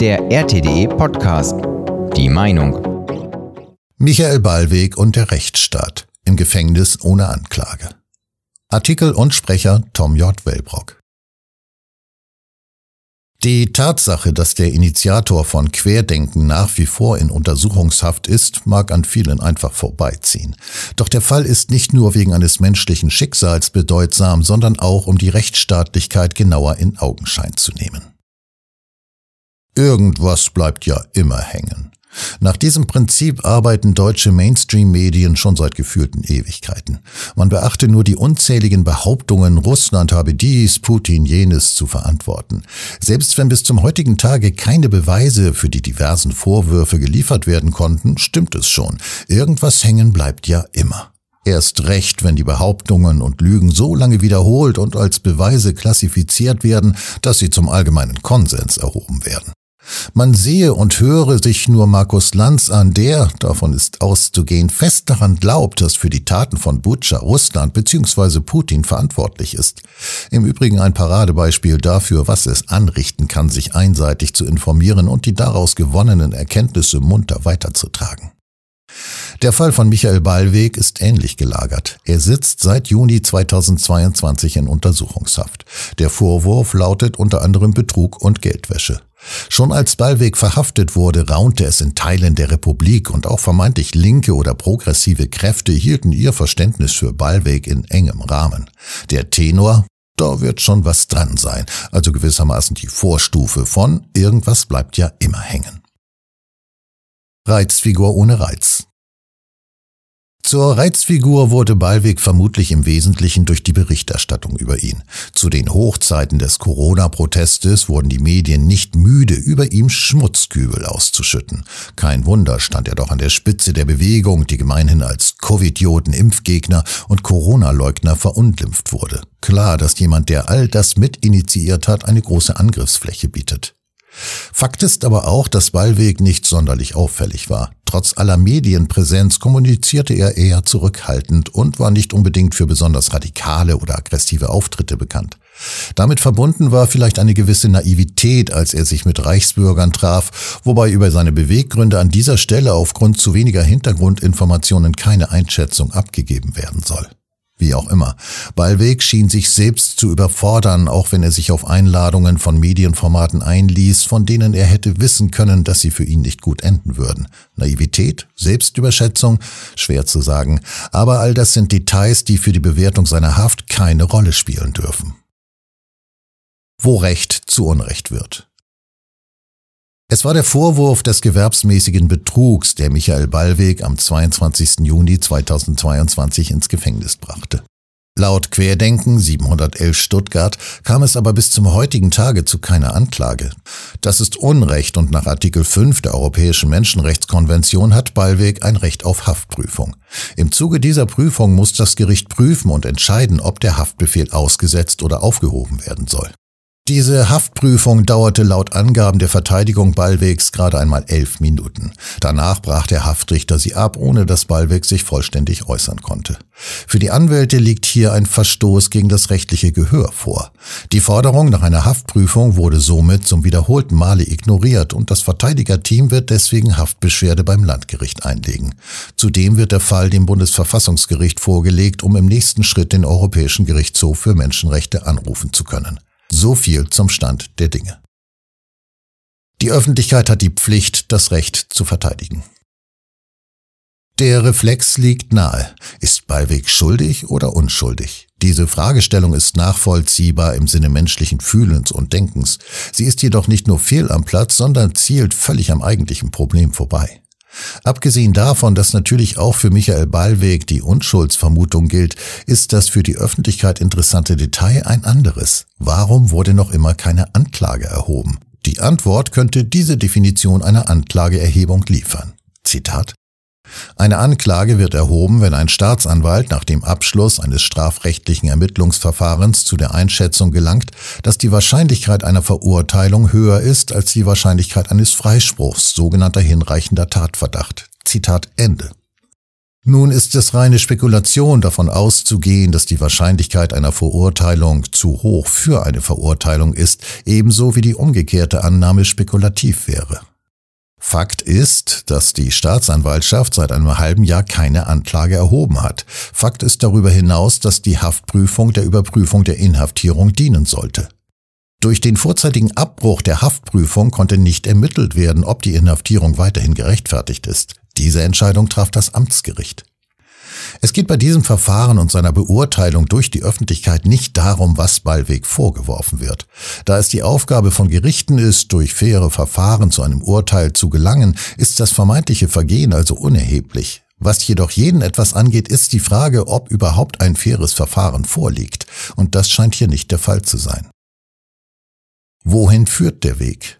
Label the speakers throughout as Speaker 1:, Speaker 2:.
Speaker 1: Der RTDE Podcast. Die Meinung.
Speaker 2: Michael Ballweg und der Rechtsstaat. Im Gefängnis ohne Anklage. Artikel und Sprecher Tom J. Wellbrock. Die Tatsache, dass der Initiator von Querdenken nach wie vor in Untersuchungshaft ist, mag an vielen einfach vorbeiziehen. Doch der Fall ist nicht nur wegen eines menschlichen Schicksals bedeutsam, sondern auch, um die Rechtsstaatlichkeit genauer in Augenschein zu nehmen. Irgendwas bleibt ja immer hängen. Nach diesem Prinzip arbeiten deutsche Mainstream-Medien schon seit gefühlten Ewigkeiten. Man beachte nur die unzähligen Behauptungen, Russland habe dies, Putin jenes zu verantworten. Selbst wenn bis zum heutigen Tage keine Beweise für die diversen Vorwürfe geliefert werden konnten, stimmt es schon. Irgendwas hängen bleibt ja immer. Erst recht, wenn die Behauptungen und Lügen so lange wiederholt und als Beweise klassifiziert werden, dass sie zum allgemeinen Konsens erhoben werden. Man sehe und höre sich nur Markus Lanz an, der, davon ist auszugehen, fest daran glaubt, dass für die Taten von Butscha Russland bzw. Putin verantwortlich ist. Im Übrigen ein Paradebeispiel dafür, was es anrichten kann, sich einseitig zu informieren und die daraus gewonnenen Erkenntnisse munter weiterzutragen. Der Fall von Michael Ballweg ist ähnlich gelagert. Er sitzt seit Juni 2022 in Untersuchungshaft. Der Vorwurf lautet unter anderem Betrug und Geldwäsche. Schon als Ballweg verhaftet wurde, raunte es in Teilen der Republik und auch vermeintlich linke oder progressive Kräfte hielten ihr Verständnis für Ballweg in engem Rahmen. Der Tenor: Da wird schon was dran sein, also gewissermaßen die Vorstufe von irgendwas bleibt ja immer hängen. Reizfigur ohne Reiz. Zur Reizfigur wurde Ballweg vermutlich im Wesentlichen durch die Berichterstattung über ihn. Zu den Hochzeiten des Corona-Protestes wurden die Medien nicht müde, über ihm Schmutzkübel auszuschütten. Kein Wunder, stand er doch an der Spitze der Bewegung, die gemeinhin als Covidioten, Impfgegner und Corona-Leugner verunglimpft wurde. Klar, dass jemand, der all das mitinitiiert hat, eine große Angriffsfläche bietet. Fakt ist aber auch, dass Ballweg nicht sonderlich auffällig war. Trotz aller Medienpräsenz kommunizierte er eher zurückhaltend und war nicht unbedingt für besonders radikale oder aggressive Auftritte bekannt. Damit verbunden war vielleicht eine gewisse Naivität, als er sich mit Reichsbürgern traf, wobei über seine Beweggründe an dieser Stelle aufgrund zu weniger Hintergrundinformationen keine Einschätzung abgegeben werden soll. Wie auch immer, Ballweg schien sich selbst zu überfordern, auch wenn er sich auf Einladungen von Medienformaten einließ, von denen er hätte wissen können, dass sie für ihn nicht gut enden würden. Naivität, Selbstüberschätzung, schwer zu sagen, aber all das sind Details, die für die Bewertung seiner Haft keine Rolle spielen dürfen. Wo Recht zu Unrecht wird. Es war der Vorwurf des gewerbsmäßigen Betrugs, der Michael Ballweg am 22. Juni 2022 ins Gefängnis brachte. Laut Querdenken 711 Stuttgart kam es aber bis zum heutigen Tage zu keiner Anklage. Das ist Unrecht und nach Artikel 5 der Europäischen Menschenrechtskonvention hat Ballweg ein Recht auf Haftprüfung. Im Zuge dieser Prüfung muss das Gericht prüfen und entscheiden, ob der Haftbefehl ausgesetzt oder aufgehoben werden soll. Diese Haftprüfung dauerte laut Angaben der Verteidigung Ballwegs gerade einmal 11 Minuten. Danach brach der Haftrichter sie ab, ohne dass Ballweg sich vollständig äußern konnte. Für die Anwälte liegt hier ein Verstoß gegen das rechtliche Gehör vor. Die Forderung nach einer Haftprüfung wurde somit zum wiederholten Male ignoriert und das Verteidigerteam wird deswegen Haftbeschwerde beim Landgericht einlegen. Zudem wird der Fall dem Bundesverfassungsgericht vorgelegt, um im nächsten Schritt den Europäischen Gerichtshof für Menschenrechte anrufen zu können. So viel zum Stand der Dinge. Die Öffentlichkeit hat die Pflicht, das Recht zu verteidigen. Der Reflex liegt nahe. Ist Ballweg schuldig oder unschuldig? Diese Fragestellung ist nachvollziehbar im Sinne menschlichen Fühlens und Denkens. Sie ist jedoch nicht nur fehl am Platz, sondern zielt völlig am eigentlichen Problem vorbei. Abgesehen davon, dass natürlich auch für Michael Ballweg die Unschuldsvermutung gilt, ist das für die Öffentlichkeit interessante Detail ein anderes. Warum wurde noch immer keine Anklage erhoben? Die Antwort könnte diese Definition einer Anklageerhebung liefern. Zitat: Eine Anklage wird erhoben, wenn ein Staatsanwalt nach dem Abschluss eines strafrechtlichen Ermittlungsverfahrens zu der Einschätzung gelangt, dass die Wahrscheinlichkeit einer Verurteilung höher ist als die Wahrscheinlichkeit eines Freispruchs, sogenannter hinreichender Tatverdacht. Zitat Ende. Nun ist es reine Spekulation, davon auszugehen, dass die Wahrscheinlichkeit einer Verurteilung zu hoch für eine Verurteilung ist, ebenso wie die umgekehrte Annahme spekulativ wäre. Fakt ist, dass die Staatsanwaltschaft seit einem halben Jahr keine Anklage erhoben hat. Fakt ist darüber hinaus, dass die Haftprüfung der Überprüfung der Inhaftierung dienen sollte. Durch den vorzeitigen Abbruch der Haftprüfung konnte nicht ermittelt werden, ob die Inhaftierung weiterhin gerechtfertigt ist. Diese Entscheidung traf das Amtsgericht. Es geht bei diesem Verfahren und seiner Beurteilung durch die Öffentlichkeit nicht darum, was Ballweg vorgeworfen wird. Da es die Aufgabe von Gerichten ist, durch faire Verfahren zu einem Urteil zu gelangen, ist das vermeintliche Vergehen also unerheblich. Was jedoch jeden etwas angeht, ist die Frage, ob überhaupt ein faires Verfahren vorliegt. Und das scheint hier nicht der Fall zu sein. Wohin führt der Weg?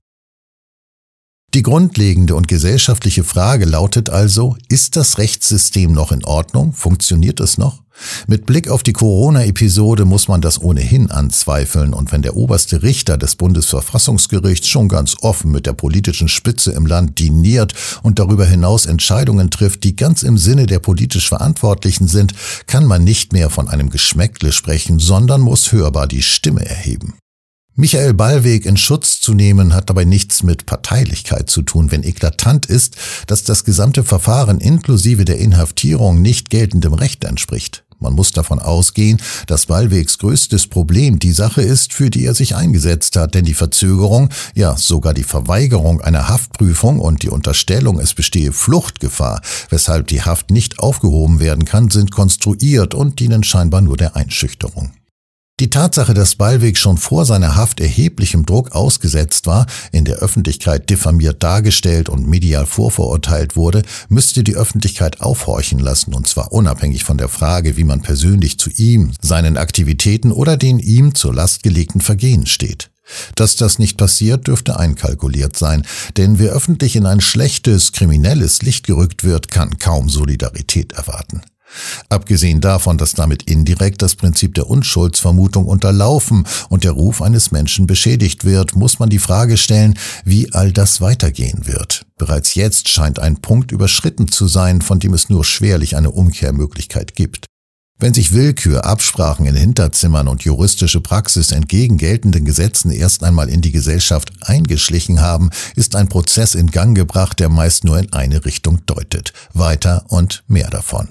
Speaker 2: Die grundlegende und gesellschaftliche Frage lautet also, ist das Rechtssystem noch in Ordnung? Funktioniert es noch? Mit Blick auf die Corona-Episode muss man das ohnehin anzweifeln, und wenn der oberste Richter des Bundesverfassungsgerichts schon ganz offen mit der politischen Spitze im Land diniert und darüber hinaus Entscheidungen trifft, die ganz im Sinne der politisch Verantwortlichen sind, kann man nicht mehr von einem Geschmäckle sprechen, sondern muss hörbar die Stimme erheben. Michael Ballweg in Schutz zu nehmen, hat dabei nichts mit Parteilichkeit zu tun, wenn eklatant ist, dass das gesamte Verfahren inklusive der Inhaftierung nicht geltendem Recht entspricht. Man muss davon ausgehen, dass Ballwegs größtes Problem die Sache ist, für die er sich eingesetzt hat, denn die Verzögerung, ja sogar die Verweigerung einer Haftprüfung und die Unterstellung, es bestehe Fluchtgefahr, weshalb die Haft nicht aufgehoben werden kann, sind konstruiert und dienen scheinbar nur der Einschüchterung. Die Tatsache, dass Ballweg schon vor seiner Haft erheblichem Druck ausgesetzt war, in der Öffentlichkeit diffamiert dargestellt und medial vorverurteilt wurde, müsste die Öffentlichkeit aufhorchen lassen, und zwar unabhängig von der Frage, wie man persönlich zu ihm, seinen Aktivitäten oder den ihm zur Last gelegten Vergehen steht. Dass das nicht passiert, dürfte einkalkuliert sein, denn wer öffentlich in ein schlechtes, kriminelles Licht gerückt wird, kann kaum Solidarität erwarten. Abgesehen davon, dass damit indirekt das Prinzip der Unschuldsvermutung unterlaufen und der Ruf eines Menschen beschädigt wird, muss man die Frage stellen, wie all das weitergehen wird. Bereits jetzt scheint ein Punkt überschritten zu sein, von dem es nur schwerlich eine Umkehrmöglichkeit gibt. Wenn sich Willkür, Absprachen in Hinterzimmern und juristische Praxis entgegen geltenden Gesetzen erst einmal in die Gesellschaft eingeschlichen haben, ist ein Prozess in Gang gebracht, der meist nur in eine Richtung deutet. Weiter und mehr davon.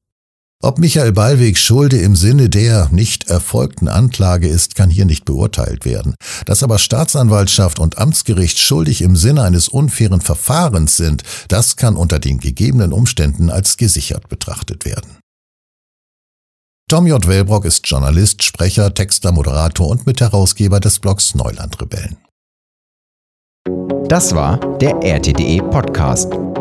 Speaker 2: Ob Michael Ballweg Schulde im Sinne der nicht erfolgten Anklage ist, kann hier nicht beurteilt werden. Dass aber Staatsanwaltschaft und Amtsgericht schuldig im Sinne eines unfairen Verfahrens sind, das kann unter den gegebenen Umständen als gesichert betrachtet werden. Tom J. Wellbrock ist Journalist, Sprecher, Texter, Moderator und Mitherausgeber des Blogs Neulandrebellen.
Speaker 1: Das war der RTDE Podcast.